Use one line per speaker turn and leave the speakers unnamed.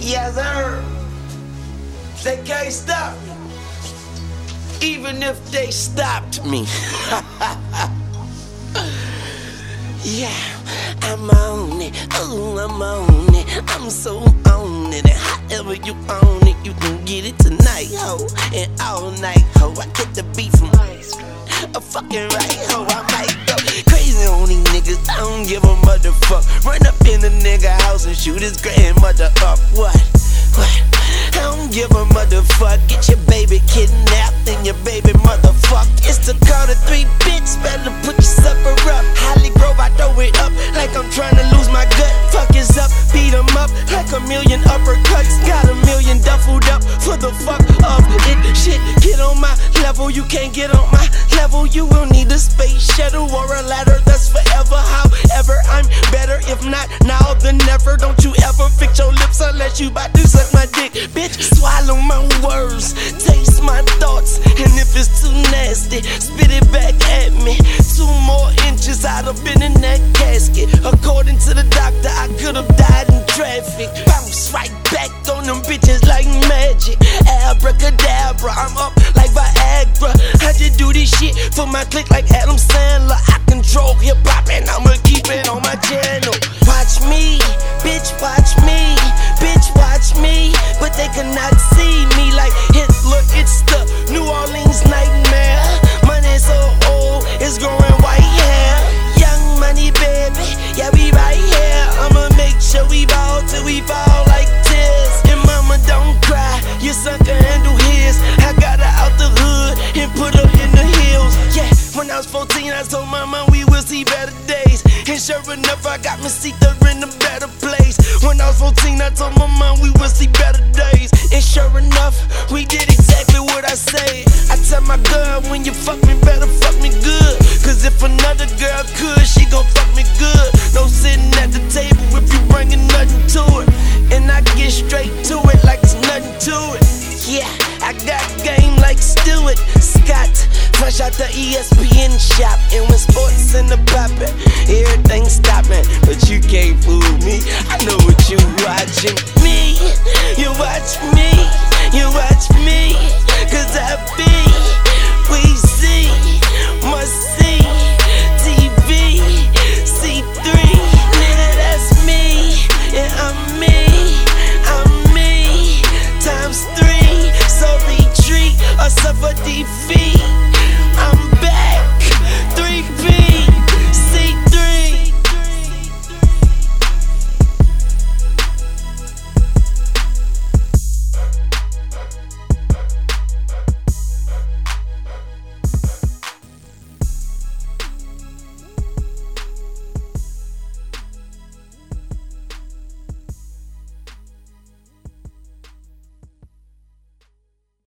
Yes, sir. They can't stop me, even if they stopped me. Yeah, I'm on it. Oh, I'm on it. I'm so on it. And however you own it, you can get it tonight, ho, and all night, ho. I get the beat from a fucking right, ho. I might go crazy on these niggas. I don't give a motherfuck. Run up in the nigga house and shoot his grandmother up. What? I don't give a motherfuck. Get your baby kidnapped and your baby motherfucked. It's the Carter 3, bitch. Better put your supper up. Holly Grove, I throw it up like I'm trying to lose my gut. Fuck is up, beat 'em up like a million uppercuts. Got a million duffled up for the fuck of it. Shit, get on my level. You can't get on my level. You will need a space shuttle or a ladder. That's forever. However, I'm better. If not now, then never. Don't you ever fix your lips unless you bout to suck my dick. Bitch, swallow my words, taste my thoughts, and if it's too nasty, spit it back at me. 2 more inches, I'd have been in that casket. According to the doctor, I could have died in traffic. Bounce right back on them bitches like magic. Abracadabra, I'm up like Viagra. I just do this shit for my clique like Adam Sandler. I control hip-hop and I'ma keep it on my channel. Watch me, bitch, watch me. Bitch, watch me, but they cannot see me like Hitler. It's the New Orleans nightmare. Money so old, it's growing white hair. Young money, baby, yeah, we right here. I'ma make sure we ball till we fall like tears. And mama, don't cry, your son can handle his. I got her out the hood and put her in the hills. Yeah, when I was 14, I told mama we will see better days. And sure enough, I got me seated in a better place. When I was 14, I told my mom we would see better days. And sure enough, we did exactly what I said. I tell my girl, when you fuck me, better fuck me good. Cause if another girl could, she gon' fuck me good. No sitting at the table if you bringing nothing to it. And I get straight to it like there's nothing to it. Yeah, I got game like Stewart Scott. Fresh out the ESPN shop. And when sports in the poppin', everything stoppin'. But you can't fool me, I know